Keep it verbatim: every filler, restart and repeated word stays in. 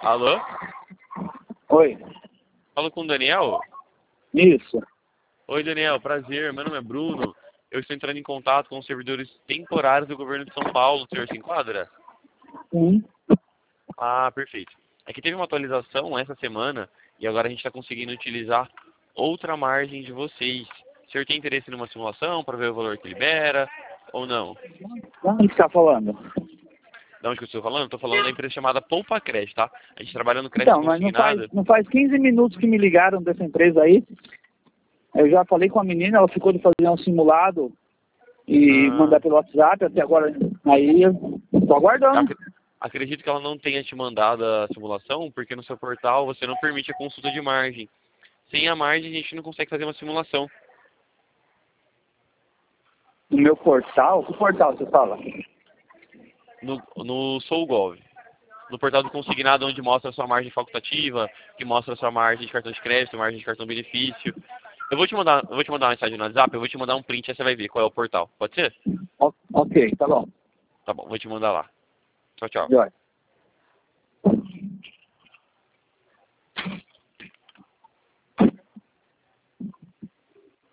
Alô? Oi. Falo com o Daniel? Isso. Oi, Daniel. Prazer. Meu nome é Bruno. Eu estou entrando em contato com os servidores temporários do governo de São Paulo. O senhor se enquadra? Sim. Ah, perfeito. É que teve uma atualização essa semana e agora a gente está conseguindo utilizar outra margem de vocês. O senhor tem interesse numa simulação para ver o valor que libera ou não? De onde você está falando? De onde que eu estou falando? Estou falando da empresa chamada Poupa Crédito, tá? A gente trabalha no crédito Então, mas não faz, consignado. não faz quinze minutos que me ligaram dessa empresa aí. Eu já falei com a menina, ela ficou de fazer um simulado e Ah, mandar pelo WhatsApp até agora. Aí eu tô aguardando. ac- acredito que ela não tenha te mandado a simulação, porque no seu portal você não permite a consulta de margem. Sem a margem a gente não consegue fazer uma simulação. No meu portal? Que portal você fala? No, no SouGov. No portal do consignado, onde mostra a sua margem facultativa, que mostra a sua margem de cartão de crédito, margem de cartão benefício. Eu vou te mandar, eu vou te mandar uma mensagem no WhatsApp, eu vou te mandar um print, aí você vai ver qual é o portal. Pode ser? O- ok, tá bom. Tá bom, vou te mandar lá. Tchau, tchau. Jóia.